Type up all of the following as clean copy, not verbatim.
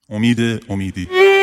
امیدی.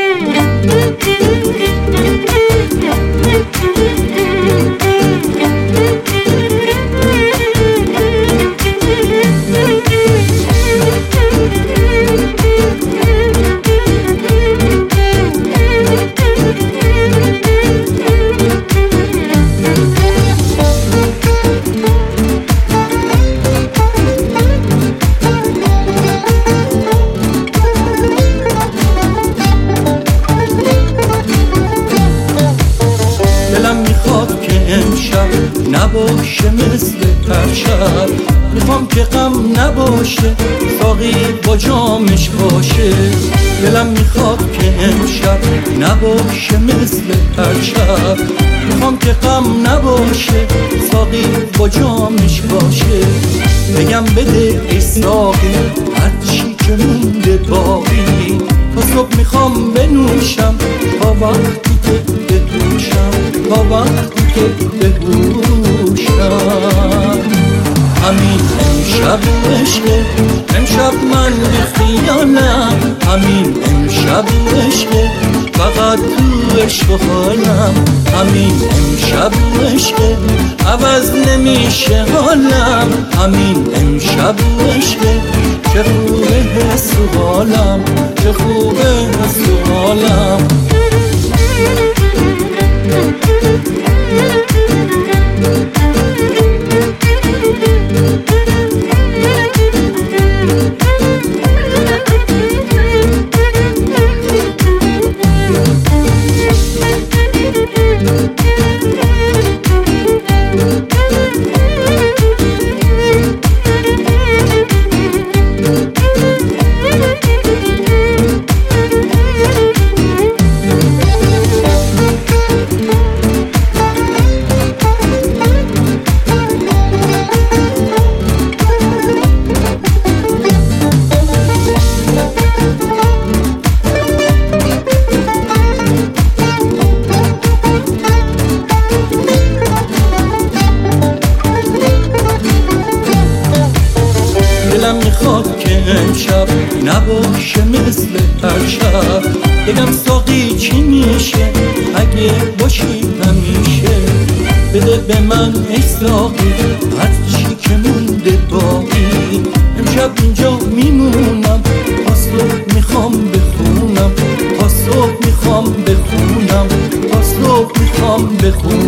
دلم میخواد که امشب نباشه مثل پرشب، میخوام که غم نباشه ساقی با جامش باشه. دلم میخواد که امشب نباشه مثل پرشب، میخوام که غم نباشه ساقی با جامش باشه. بگم بده ای ساقی هرچی که مونده باقی، تا صبح میخوام بنوشم تا وقتی که بهوشم، تا وقتی که بهوشم. همین امشب عشقه، امشب من بی خیالم، همین امشب عشقه فقط تو عشق و حالم. همین امشب عشقه عوض نمیشه حالم، همین امشب عشقه چه خوبه حس و حالم، چه خوبه حس و حالم. دلم میخواد که امشب نباشه مثل پرشب، بگم ساقی چی میشه اگه باشی همیشه. بده به من ای ساقی هرچی که مونده باقی، امشب اینجا میمونم تا صبح میخوام بخونم، تا صبح میخوام بخونم، تا صبح میخوام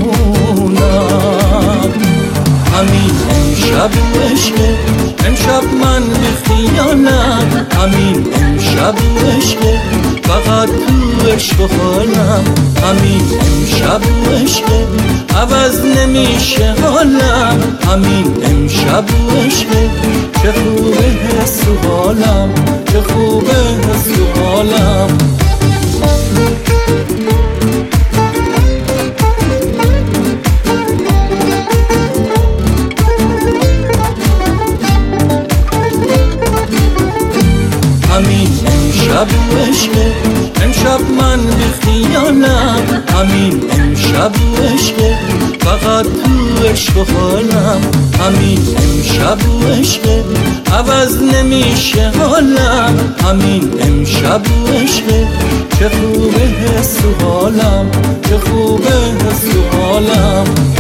بخونم. همین امشب عشقه، امشب من بی خیالم، همین امشب عشقه فقط تو عشق و حالم. همین امشب عشقه عوض نمیشه حالم، همین امشب عشقه چه خوبه حس و حالم، چه خوبه حس و حالم. همین امشب عشقه، امشب من بی خیالم، همین امشب عشقه فقط تو عشق و حالم. همین امشب عشقه عوض نمیشه حالم، همین امشب عشقه چه خوبه حس و حالم، چه خوبه حس و حالم.